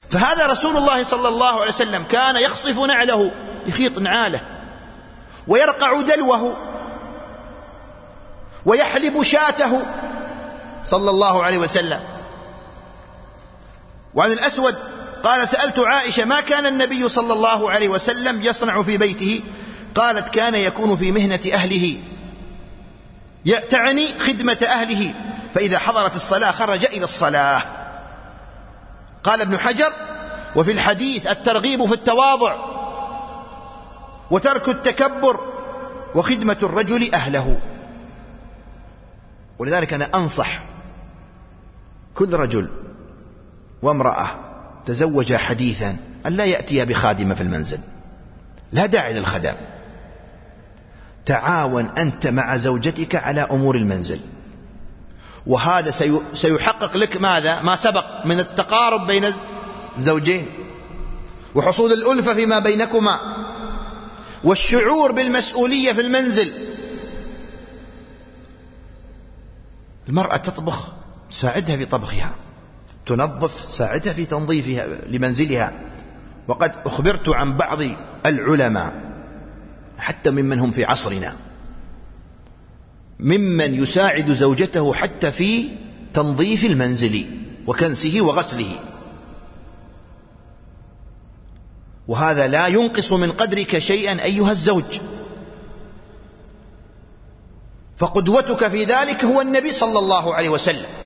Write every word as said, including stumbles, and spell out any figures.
فهذا رسول الله صلى الله عليه وسلم كان يخصف نعله، يخيط نعاله، ويرقع دلوه، ويحلب شاته صلى الله عليه وسلم. وعن الأسود قال: سألت عائشة: ما كان النبي صلى الله عليه وسلم يصنع في بيته؟ قالت: كان يكون في مهنة أهله، تعني خدمة أهله، فإذا حضرت الصلاة خرج إلى الصلاة. قال ابن حجر: وفي الحديث الترغيب في التواضع وترك التكبر وخدمة الرجل أهله. ولذلك أنا أنصح كل رجل وامرأة تزوج حديثا أن لا يأتي بخادمة في المنزل، لا داعي للخدم. تعاون أنت مع زوجتك على أمور المنزل، وهذا سيحقق لك ماذا؟ ما سبق من التقارب بين الزوجين، وحصول الألفة فيما بينكما، والشعور بالمسؤولية في المنزل. المرأة تطبخ، ساعدها في طبخها، تنظف، ساعدها في تنظيفها لمنزلها. وقد أخبرت عن بعض العلماء حتى ممن هم في عصرنا ممن يساعد زوجته حتى في تنظيف المنزل وكنسه وغسله، وهذا لا ينقص من قدرك شيئا أيها الزوج، فقدوتك في ذلك هو النبي صلى الله عليه وسلم.